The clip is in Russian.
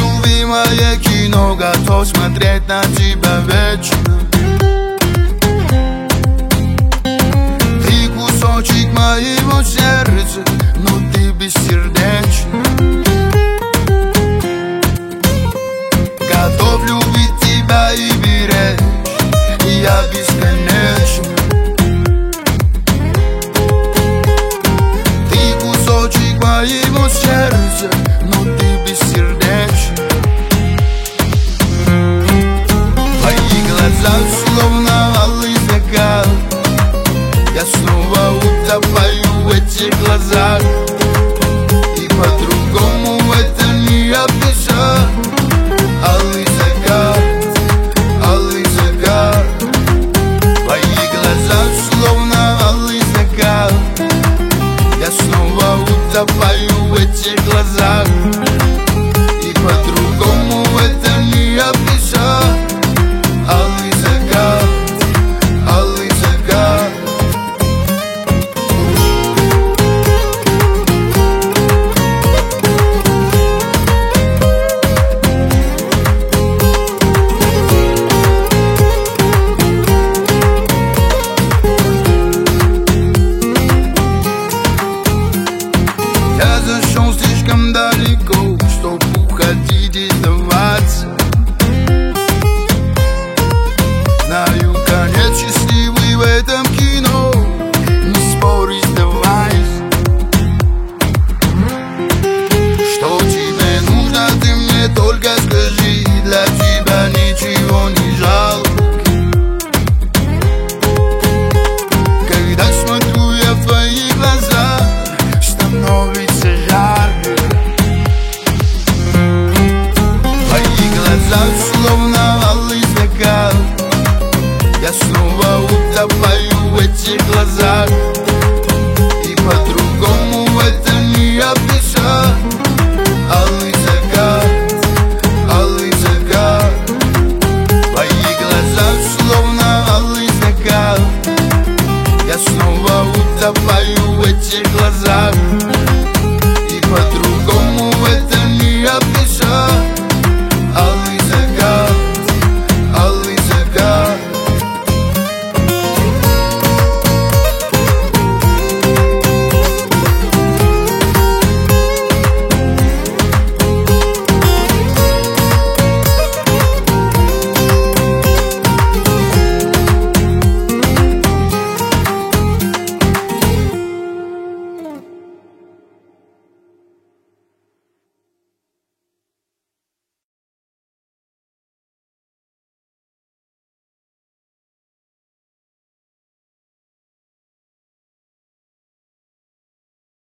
любимое кино, готов смотреть на тебя вечно. Ты кусочек моего сердца, но ты бессердечна. Готов любить тебя и беречь, и я бесконечно. Ты кусочек моего сердца, но ты бессердечна. Твои глаза словно алый закат, я снова утопаю в этих глазах, и по-другому это не описать. Алый закат, алый закат. Твои глаза словно алый закат, я снова утопаю в этих глазах, и по-другому это не описать. Алый закат, алый закат. Я зашел слишком далеко, чтоб уходить и сдаваться. Знаю, конец счастливый в этом кино, не спорь и сдавайся. Что тебе нужно, ты мне только скажи, для тебя ничего не жалко. Когда смотрю я в твои глаза, становится жарко. Твои глаза словно алый закат, я снова